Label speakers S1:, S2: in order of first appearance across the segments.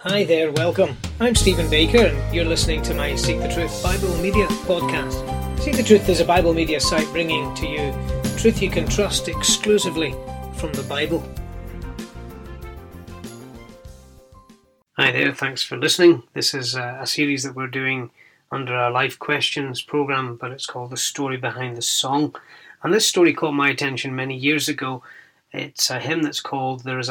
S1: Hi there, welcome. I'm Stephen Baker and you're listening to my Seek the Truth Bible Media podcast. Seek the Truth is a Bible media site bringing to you truth you can trust exclusively from the Bible. Hi there, thanks for listening. This is a series that we're doing under our Life Questions program, but it's called The Story Behind the Song. And this story caught my attention many years ago. It's a hymn that's called There is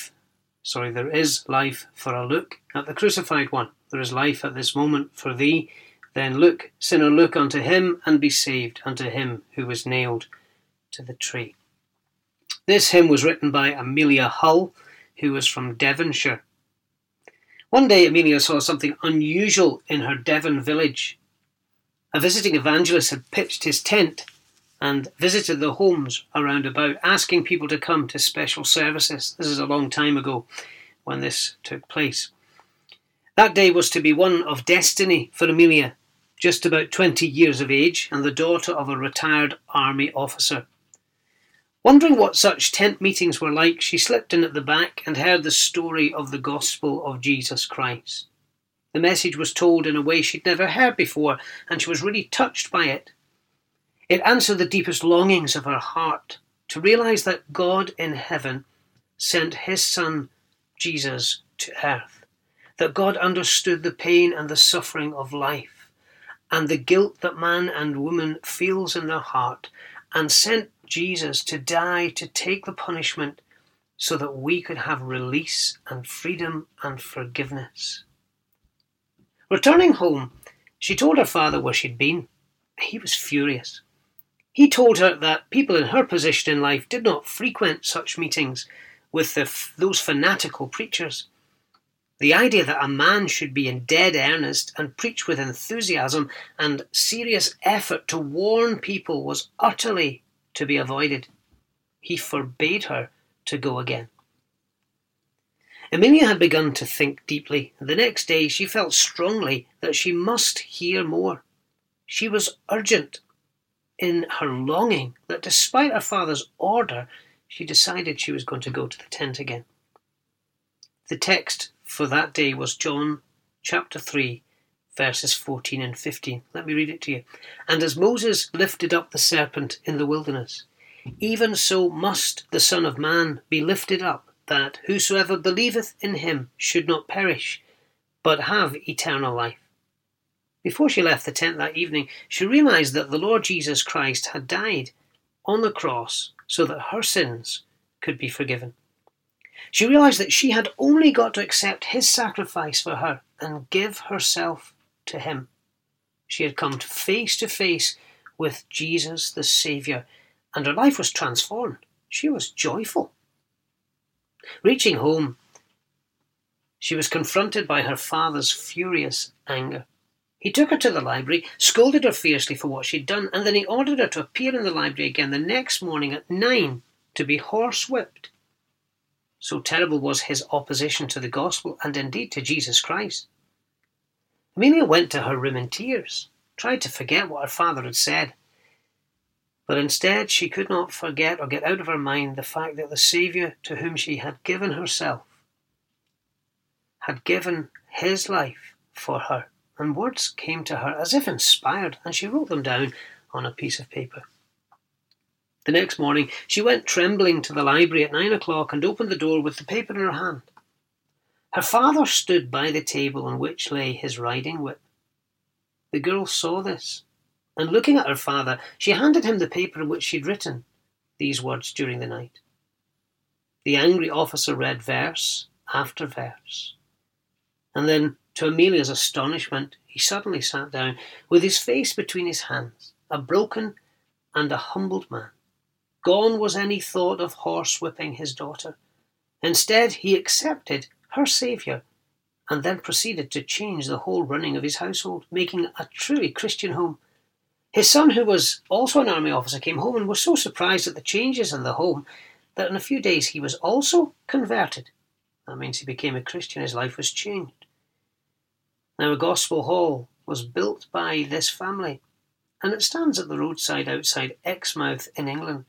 S1: life for a look at the crucified one. There is life at this moment for thee. Then look, sinner, look unto him and be saved, unto him who was nailed to the tree. This hymn was written by Amelia Hull, who was from Devonshire. One day Amelia saw something unusual in her Devon village. A visiting evangelist had pitched his tent and visited the homes around about, asking people to come to special services. This is a long time ago when this took place. That day was to be one of destiny for Amelia, just about 20 years of age and the daughter of a retired army officer. Wondering what such tent meetings were like, she slipped in at the back and heard the story of the gospel of Jesus Christ. The message was told in a way she'd never heard before, and she was really touched by it. It answered the deepest longings of her heart to realise that God in heaven sent his son Jesus to earth, that God understood the pain and the suffering of life and the guilt that man and woman feels in their heart, and sent Jesus to die to take the punishment so that we could have release and freedom and forgiveness. Returning home, she told her father where she'd been. He was furious. He told her that people in her position in life did not frequent such meetings with those fanatical preachers. The idea that a man should be in dead earnest and preach with enthusiasm and serious effort to warn people was utterly to be avoided. He forbade her to go again. Amelia had begun to think deeply. The next day she felt strongly that she must hear more. She was urgent in her longing that despite her father's order, she decided she was going to go to the tent again. The text for that day was John chapter 3, verses 14 and 15. Let me read it to you. And as Moses lifted up the serpent in the wilderness, even so must the Son of Man be lifted up, that whosoever believeth in him should not perish, but have eternal life. Before she left the tent that evening, she realised that the Lord Jesus Christ had died on the cross so that her sins could be forgiven. She realised that she had only got to accept his sacrifice for her and give herself to him. She had come face to face with Jesus the Saviour, and her life was transformed. She was joyful. Reaching home, she was confronted by her father's furious anger. He took her to the library, scolded her fiercely for what she'd done, and then he ordered her to appear in the library again the next morning at 9 to be horsewhipped. So terrible was his opposition to the gospel and indeed to Jesus Christ. Amelia went to her room in tears, tried to forget what her father had said, but instead she could not forget or get out of her mind the fact that the Saviour to whom she had given herself had given his life for her. And words came to her as if inspired, and she wrote them down on a piece of paper. The next morning, she went trembling to the library at 9 o'clock and opened the door with the paper in her hand. Her father stood by the table on which lay his riding whip. The girl saw this, and looking at her father, she handed him the paper in which she'd written these words during the night. The angry officer read verse after verse, and then, to Amelia's astonishment, he suddenly sat down with his face between his hands, a broken and a humbled man. Gone was any thought of horsewhipping his daughter. Instead, he accepted her Saviour and then proceeded to change the whole running of his household, making a truly Christian home. His son, who was also an army officer, came home and was so surprised at the changes in the home that in a few days he was also converted. That means he became a Christian. His life was changed. Now a gospel hall was built by this family, and it stands at the roadside outside Exmouth in England.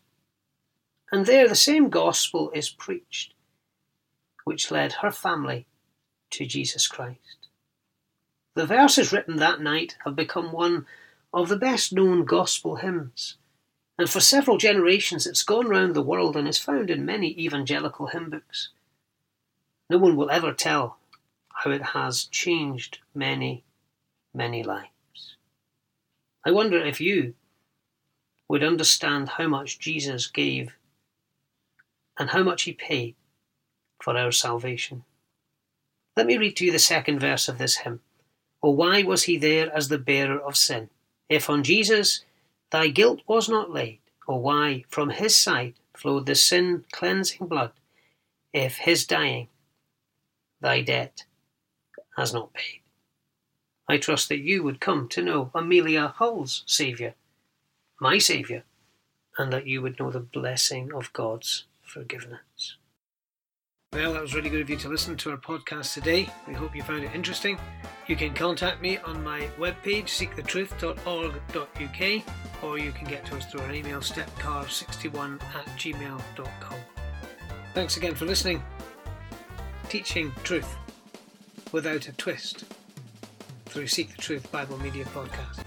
S1: And there the same gospel is preached, which led her family to Jesus Christ. The verses written that night have become one of the best known gospel hymns, and for several generations it's gone round the world and is found in many evangelical hymn books. No one will ever tell how it has changed many, many lives. I wonder if you would understand how much Jesus gave and how much he paid for our salvation. Let me read to you the second verse of this hymn. Oh, why was he there as the bearer of sin? If on Jesus thy guilt was not laid, oh, why from his side flowed the sin-cleansing blood? If his dying thy debt has not paid. I trust that you would come to know Amelia Hull's Saviour, my Saviour, and that you would know the blessing of God's forgiveness. Well, that was really good of you to listen to our podcast today. We hope you found it interesting. You can contact me on my webpage, seekthetruth.org.uk, or you can get to us through our email, stepcar61@gmail.com. Thanks again for listening. Teaching truth without a twist through Seek the Truth Bible Media Podcast.